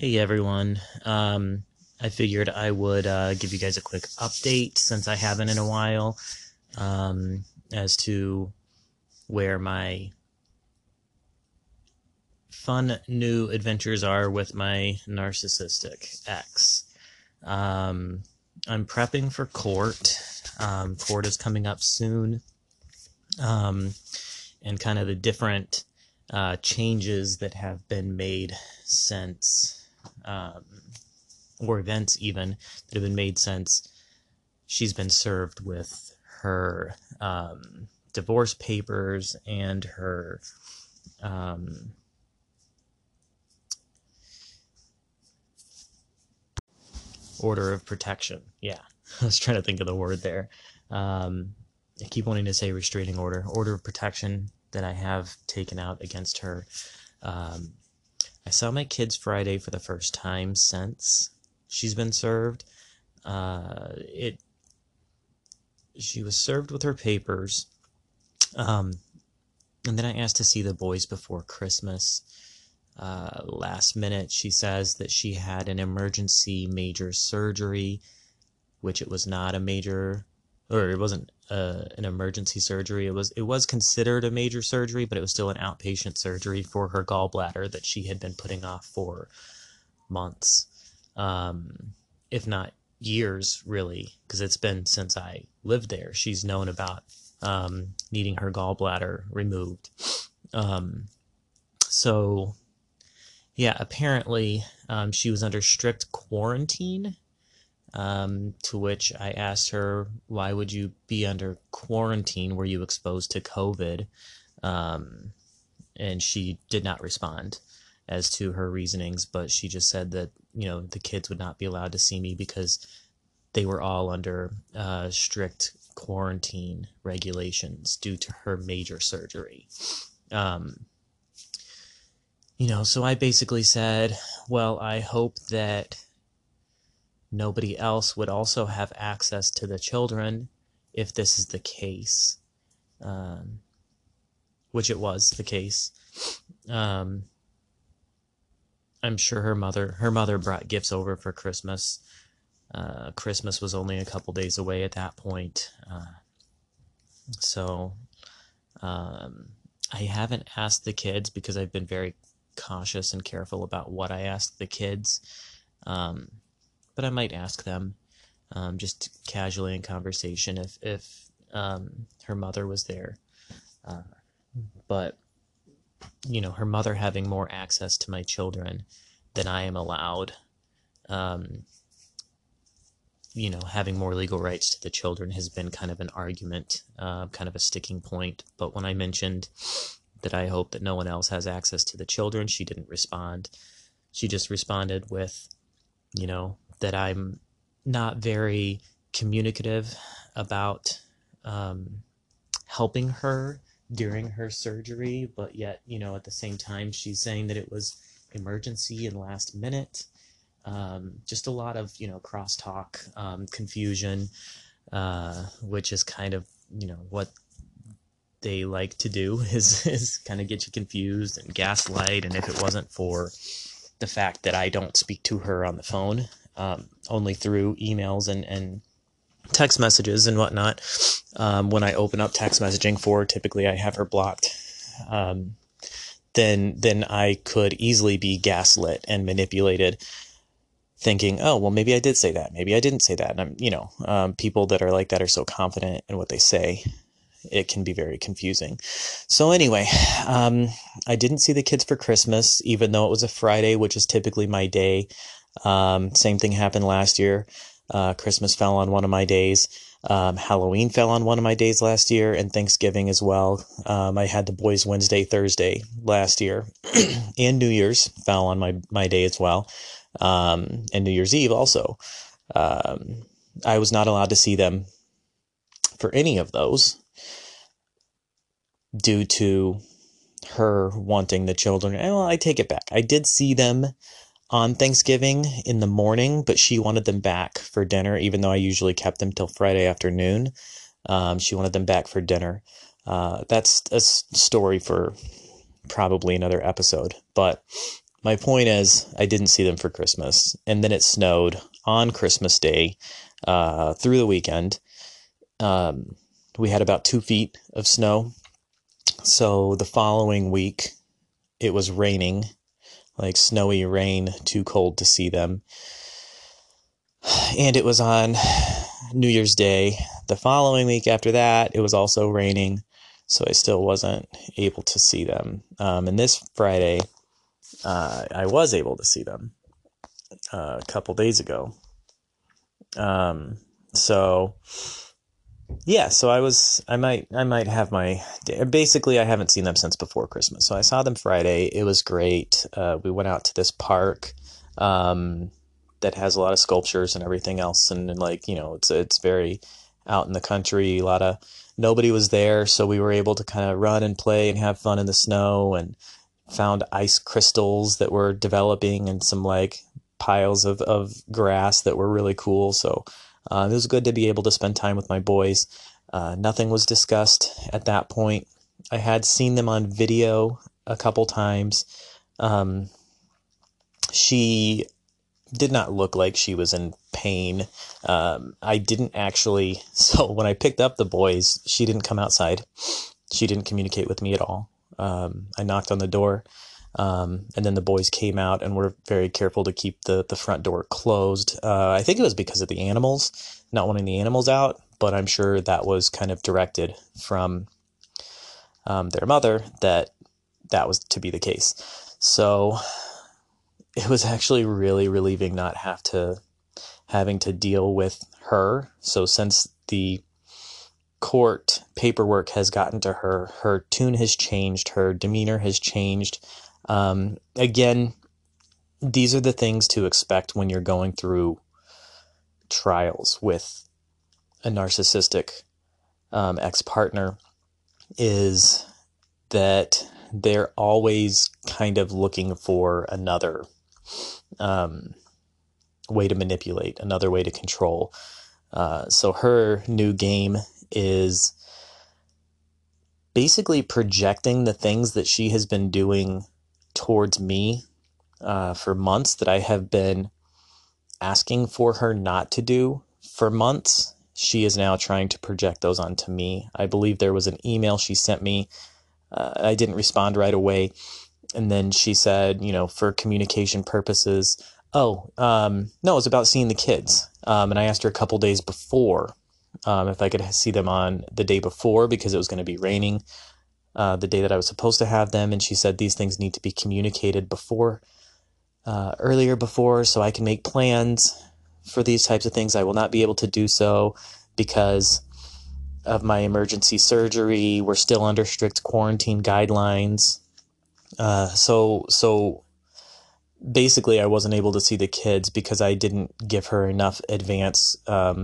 Hey everyone. I figured I would give you guys a quick update since I haven't in a while as to where my fun new adventures are with my narcissistic ex. I'm prepping for court. Court is coming up soon, and kind of the different changes that have been made since. Or events even that have been made since she's been served with her divorce papers and her order of protection. Yeah, I was trying to think of the word there. I keep wanting to say restraining order of protection that I have taken out against her. I saw my kids Friday for the first time since she's been served. She was served with her papers, and then I asked to see the boys before Christmas. Last minute, she says that she had an emergency major surgery, which it was not a major, or it wasn't an emergency surgery. It was considered a major surgery, but it was still an outpatient surgery for her gallbladder that she had been putting off for months, if not years, really, because it's been since I lived there. She's known about needing her gallbladder removed. So, yeah, apparently she was under strict quarantine, to which I asked her, why would you be under quarantine? Were you exposed to COVID? And she did not respond as to her reasonings, but she just said that, the kids would not be allowed to see me because they were all under strict quarantine regulations due to her major surgery. So I basically said, well, I hope that nobody else would also have access to the children if this is the case, which it was the case. I'm sure her mother brought gifts over for Christmas. Christmas was only a couple days away at that point. So I haven't asked the kids because I've been very cautious and careful about what I ask the kids. But I might ask them just casually in conversation if her mother was there. But her mother having more access to my children than I am allowed, having more legal rights to the children has been kind of an argument, kind of a sticking point. But when I mentioned that I hope that no one else has access to the children, she didn't respond. She just responded with, that I'm not very communicative about helping her during her surgery, but yet, at the same time, she's saying that it was emergency and last minute. Just a lot of, crosstalk, confusion, which is kind of, what they like to do is kind of get you confused and gaslight. And if it wasn't for the fact that I don't speak to her on the phone, only through emails and text messages and whatnot, when I open up text messaging for her, typically I have her blocked, then I could easily be gaslit and manipulated, thinking, oh, well, maybe I did say that, maybe I didn't say that. And people that are like that are so confident in what they say, it can be very confusing. So anyway, I didn't see the kids for Christmas, even though it was a Friday, which is typically my day. Same thing happened last year. Christmas fell on one of my days. Halloween fell on one of my days last year, and Thanksgiving as well. I had the boys Wednesday, Thursday last year, and New Year's fell on my day as well. And New Year's Eve also. I was not allowed to see them for any of those due to her wanting the children. Well, I take it back. I did see them on Thanksgiving in the morning, but she wanted them back for dinner, even though I usually kept them till Friday afternoon. She wanted them back for dinner. That's a story for probably another episode, but my point is, I didn't see them for Christmas, and then it snowed on Christmas Day through the weekend. We had about 2 feet of snow. So the following week, it was raining, like snowy rain, too cold to see them. And it was on New Year's Day. The following week after that, it was also raining, so I still wasn't able to see them. And this Friday, I was able to see them a couple days ago. So yeah, so I might have basically I haven't seen them since before Christmas. So I saw them Friday. It was great. We went out to this park, that has a lot of sculptures and everything else. And like, it's very out in the country. Nobody was there. So we were able to kind of run and play and have fun in the snow, and found ice crystals that were developing and some like piles of grass that were really cool. So it was good to be able to spend time with my boys. Nothing was discussed at that point. I had seen them on video a couple times. She did not look like she was in pain. I didn't actually, so when I picked up the boys, she didn't come outside. She didn't communicate with me at all. I knocked on the door, and then the boys came out and were very careful to keep the front door closed. I think it was because of the animals, not wanting the animals out, but I'm sure that was kind of directed from their mother that was to be the case. So it was actually really relieving not having to deal with her. So since the court paperwork has gotten to her, her tune has changed, her demeanor has changed. Again, these are the things to expect when you're going through trials with a narcissistic ex-partner, is that they're always kind of looking for another way to manipulate, another way to control. So her new game is basically projecting the things that she has been doing towards me for months, that I have been asking for her not to do for months. She is now trying to project those onto me. I believe there was an email she sent me. I didn't respond right away. And then she said, for communication purposes, no, it was about seeing the kids. And I asked her a couple days before if I could see them on the day before, because it was going to be raining the day that I was supposed to have them. And she said these things need to be communicated earlier before, so I can make plans for these types of things. I will not be able to do so because of my emergency surgery. We're still under strict quarantine guidelines. So basically I wasn't able to see the kids because I didn't give her enough advance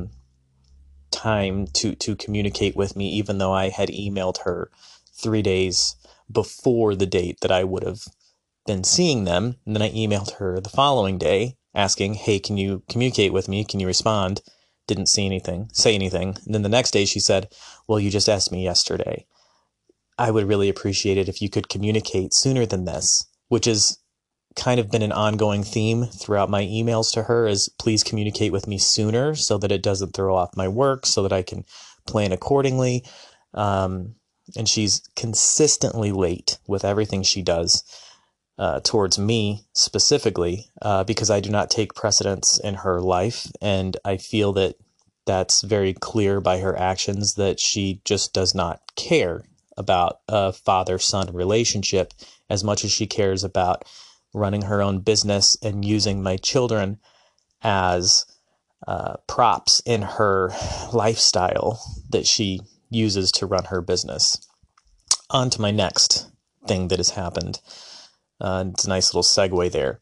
time to communicate with me, even though I had emailed her 3 days before the date that I would have been seeing them. And then I emailed her the following day asking, hey, can you communicate with me? Can you respond? Didn't say anything. And then the next day she said, well, you just asked me yesterday. I would really appreciate it if you could communicate sooner than this, which has kind of been an ongoing theme throughout my emails to her, is please communicate with me sooner so that it doesn't throw off my work, so that I can plan accordingly. And she's consistently late with everything she does towards me specifically, because I do not take precedence in her life. And I feel that that's very clear by her actions, that she just does not care about a father-son relationship as much as she cares about running her own business and using my children as props in her lifestyle that she uses to run her business. On to my next thing that has happened. It's a nice little segue there.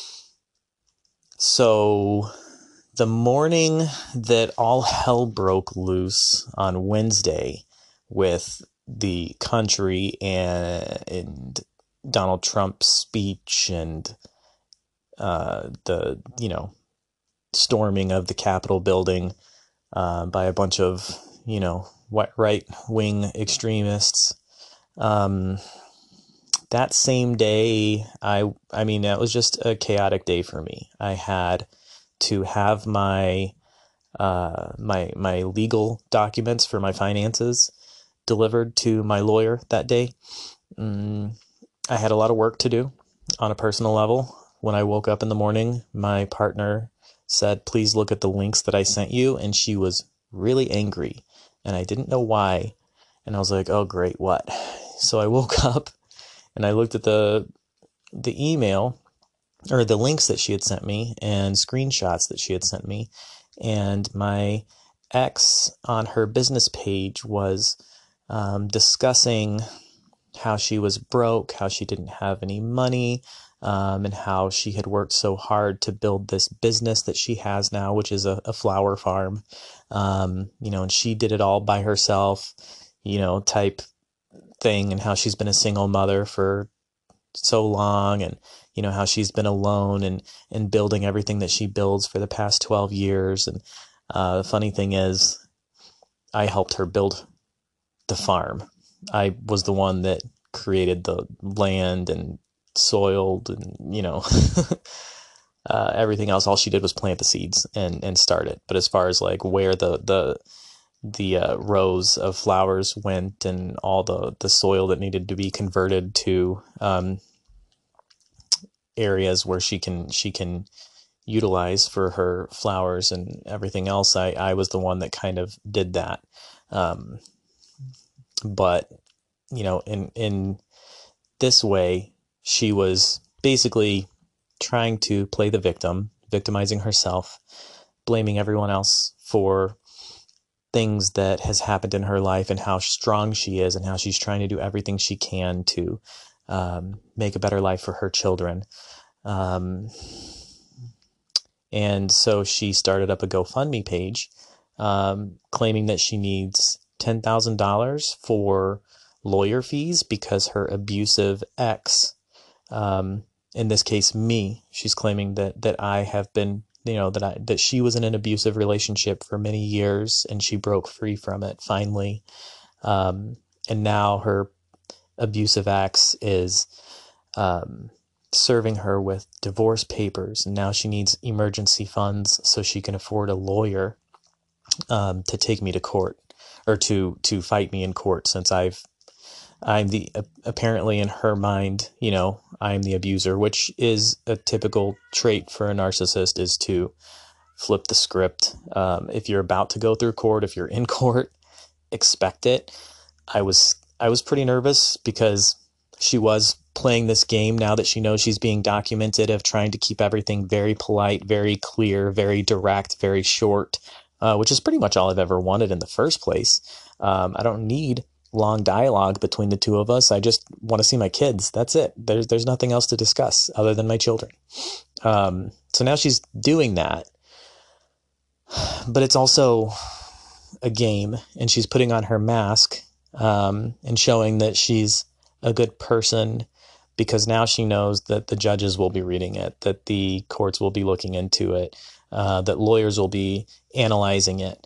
So the morning that all hell broke loose on Wednesday with the country and Donald Trump's speech and the storming of the Capitol building by a bunch of right-wing extremists, that same day, I mean, that was just a chaotic day for me. I had to have my legal documents for my finances delivered to my lawyer that day. I had a lot of work to do on a personal level. When I woke up in the morning, my partner said, "Please look at the links that I sent you," and she was really angry, and I didn't know why. And I was like, "Oh, great, what?" So I woke up and I looked at the email, or the links that she had sent me, and screenshots that she had sent me, and my ex on her business page was discussing how she was broke, how she didn't have any money, and how she had worked so hard to build this business that she has now, which is a flower farm. And she did it all by herself, type thing, and how she's been a single mother for so long, and how she's been alone and building everything that she builds for the past 12 years. And the funny thing is, I helped her build the farm. I was the one that created the land and soiled and everything else. All she did was plant the seeds and start it. But as far as like where the rows of flowers went, and all the soil that needed to be converted to areas where she can utilize for her flowers and everything else, I was the one that kind of did that. But in this way, she was basically trying to play the victim, victimizing herself, blaming everyone else for things that has happened in her life, and how strong she is, and how she's trying to do everything she can to make a better life for her children. And so she started up a GoFundMe page, claiming that she needs $10,000 for lawyer fees because her abusive ex, in this case me, she's claiming that I have been, that she was in an abusive relationship for many years, and she broke free from it finally. And now her abusive ex is serving her with divorce papers, and now she needs emergency funds so she can afford a lawyer to take me to court, or to fight me in court, since I'm apparently in her mind, I'm the abuser, which is a typical trait for a narcissist, is to flip the script. If you're about to go through court, if you're in court, expect it. I was pretty nervous because she was playing this game, now that she knows she's being documented, of trying to keep everything very polite, very clear, very direct, very short, which is pretty much all I've ever wanted in the first place. I don't need long dialogue between the two of us. I just want to see my kids. That's it. There's nothing else to discuss other than my children. So now she's doing that, but it's also a game, and she's putting on her mask, and showing that she's a good person, because now she knows that the judges will be reading it, that the courts will be looking into it, that lawyers will be analyzing it.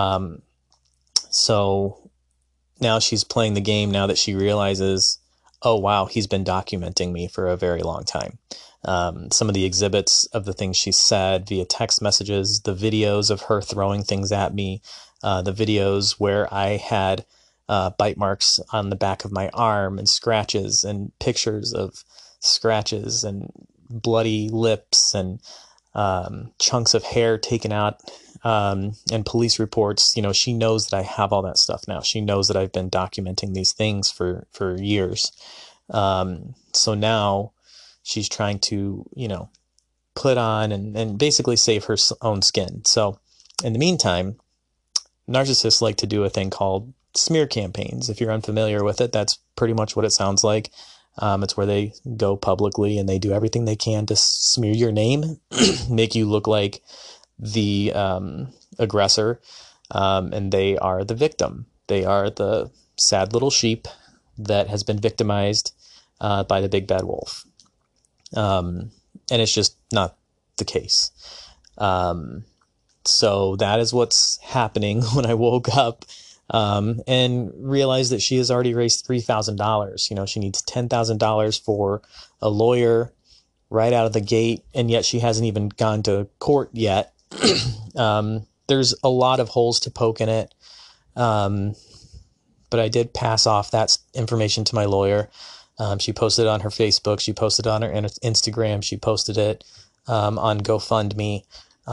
So now she's playing the game, now that she realizes, oh, wow, he's been documenting me for a very long time. Some of the exhibits of the things she said via text messages, the videos of her throwing things at me, the videos where I had bite marks on the back of my arm, and scratches, and pictures of scratches, and bloody lips, and chunks of hair taken out, and police reports. She knows that I have all that stuff now. She knows that I've been documenting these things for years. So now she's trying to, put on and basically save her own skin. So in the meantime, narcissists like to do a thing called smear campaigns. If you're unfamiliar with it, that's pretty much what it sounds like. It's where they go publicly and they do everything they can to smear your name, make you look like the aggressor, and they are the victim. They are the sad little sheep that has been victimized by the big bad wolf. And it's just not the case. So that is what's happening when I woke up and realized that she has already raised $3,000. She needs $10,000 for a lawyer right out of the gate, and yet she hasn't even gone to court yet. There's a lot of holes to poke in it. But I did pass off that information to my lawyer. She posted it on her Facebook. She posted it on her Instagram. She posted it on GoFundMe.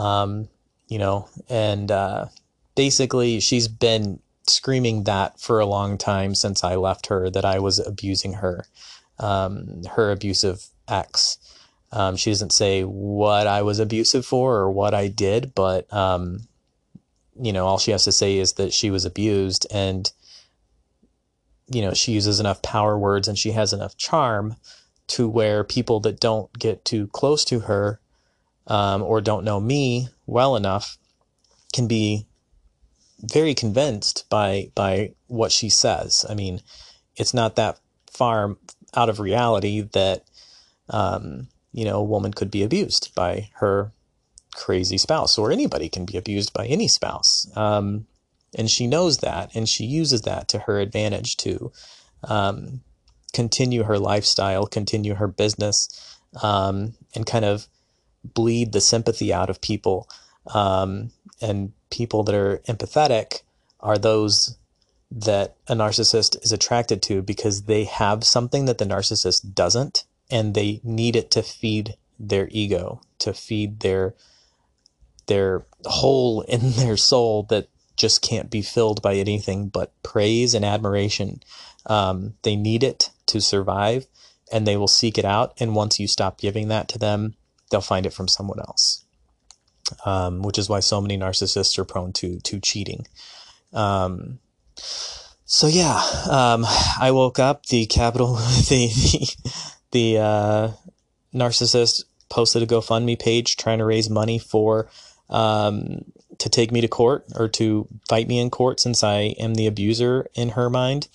And basically she's been screaming that for a long time since I left her, that I was abusing her, her abusive ex. She doesn't say what I was abusive for or what I did, but, all she has to say is that she was abused, and, she uses enough power words and she has enough charm to where people that don't get too close to her, or don't know me well enough, can be very convinced by what she says. I mean, it's not that far out of reality that, a woman could be abused by her crazy spouse, or anybody can be abused by any spouse. And she knows that, and she uses that to her advantage to continue her lifestyle, continue her business, and kind of bleed the sympathy out of people. And people that are empathetic are those that a narcissist is attracted to, because they have something that the narcissist doesn't, and they need it to feed their ego, to feed their hole in their soul that just can't be filled by anything but praise and admiration. They need it to survive, and they will seek it out. And once you stop giving that to them, they'll find it from someone else. Which is why so many narcissists are prone to cheating. So yeah, I woke up, the narcissist posted a GoFundMe page trying to raise money for, to take me to court, or to fight me in court, since I am the abuser in her mind.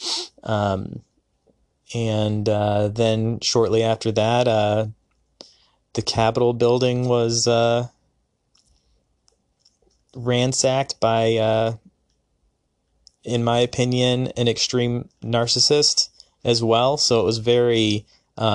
And then shortly after that, the Capitol building was ransacked by, in my opinion, an extreme narcissist as well. So it was very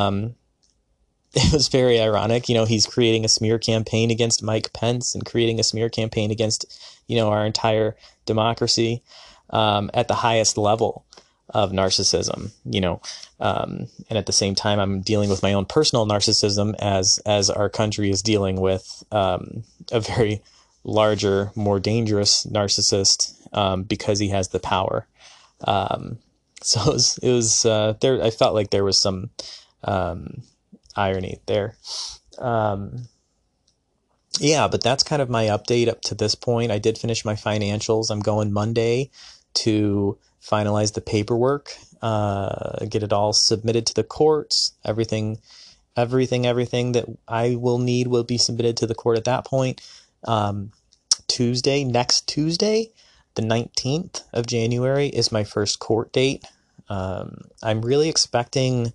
ironic. He's creating a smear campaign against Mike Pence, and creating a smear campaign against, our entire democracy, at the highest level of narcissism, and at the same time, I'm dealing with my own personal narcissism as our country is dealing with, a very larger, more dangerous narcissist, because he has the power. So it was there. I felt like there was some, irony there. Yeah, but that's kind of my update up to this point. I did finish my financials. I'm going Monday to finalize the paperwork, get it all submitted to the courts. Everything that I will need will be submitted to the court at that point. Next Tuesday, the 19th of January, is my first court date. I'm really expecting,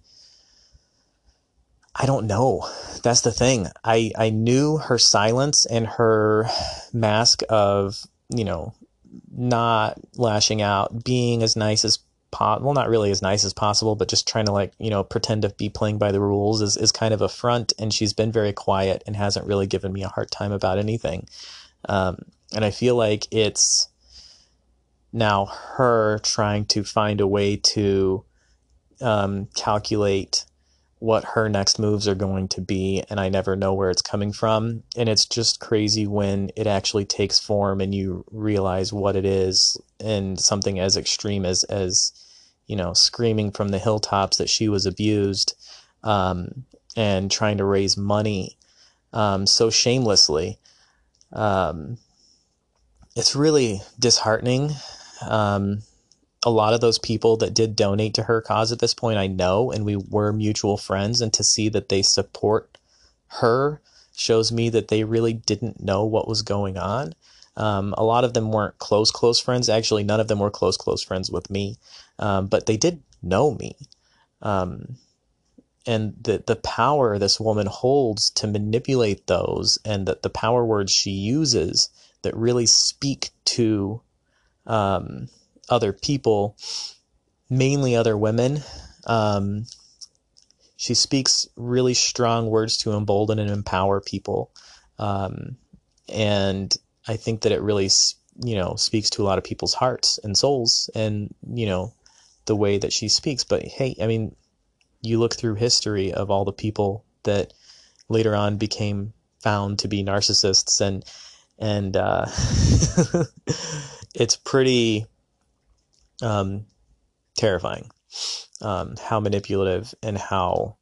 I don't know. That's the thing. I knew her silence and her mask of, not lashing out, being as nice as well, not really as nice as possible, but just trying to pretend to be playing by the rules is kind of a front. And she's been very quiet and hasn't really given me a hard time about anything. And I feel like it's now her trying to find a way to calculate what her next moves are going to be, and I never know where it's coming from. And it's just crazy when it actually takes form and you realize what it is, and something as extreme as screaming from the hilltops that she was abused, and trying to raise money so shamelessly. It's really disheartening. A lot of those people that did donate to her cause at this point, I know, and we were mutual friends, and to see that they support her shows me that they really didn't know what was going on. A lot of them weren't close friends. Actually, none of them were close friends with me, but they did know me. And the power this woman holds to manipulate those, and the power words she uses that really speak to other people, mainly other women. She speaks really strong words to embolden and empower people. And I think that it really, speaks to a lot of people's hearts and souls, and, the way that she speaks. But hey, I mean, you look through history of all the people that later on became found to be narcissists, and it's pretty terrifying, how manipulative and how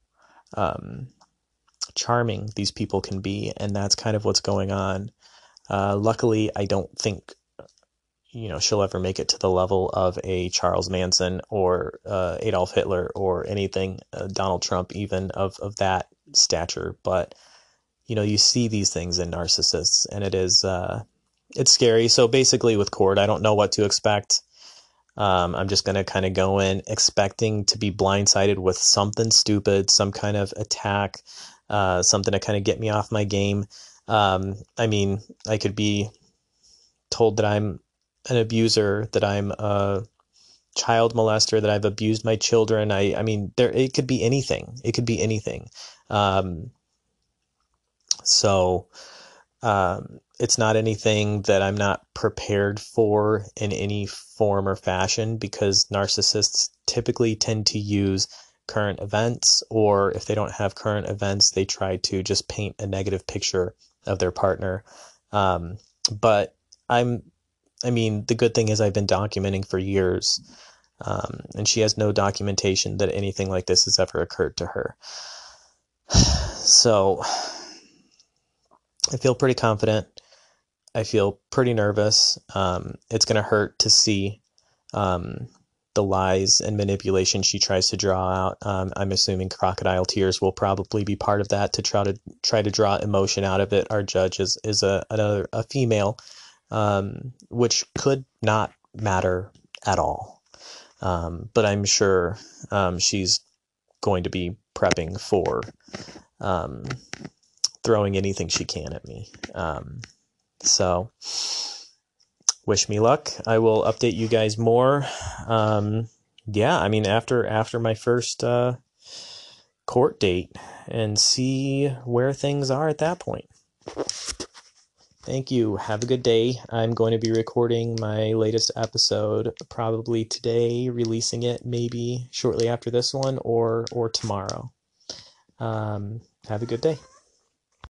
charming these people can be, and that's kind of what's going on. Luckily, I don't think she'll ever make it to the level of a Charles Manson or Adolf Hitler or anything, Donald Trump even, of that stature. But you see these things in narcissists, and it's scary. So basically with Cord, I don't know what to expect. I'm just going to kind of go in expecting to be blindsided with something stupid, some kind of attack, something to kind of get me off my game. I mean, I could be told that I'm an abuser, that I'm a child molester, that I've abused my children. I mean, it could be anything. It could be anything. So it's not anything that I'm not prepared for in any form or fashion, because narcissists typically tend to use current events, or if they don't have current events, they try to just paint a negative picture of their partner. But the good thing is I've been documenting for years, and she has no documentation that anything like this has ever occurred to her. So I feel pretty confident. I feel pretty nervous. It's going to hurt to see the lies and manipulation she tries to draw out. I'm assuming crocodile tears will probably be part of that, to try to draw emotion out of it. Our judge is a female, which could not matter at all. But I'm sure she's going to be prepping for throwing anything she can at me. So wish me luck. I will update you guys more. Yeah, I mean, after my first court date, and see where things are at that point. Thank you. Have a good day. I'm going to be recording my latest episode probably today, releasing it maybe shortly after this one, or tomorrow. Have a good day.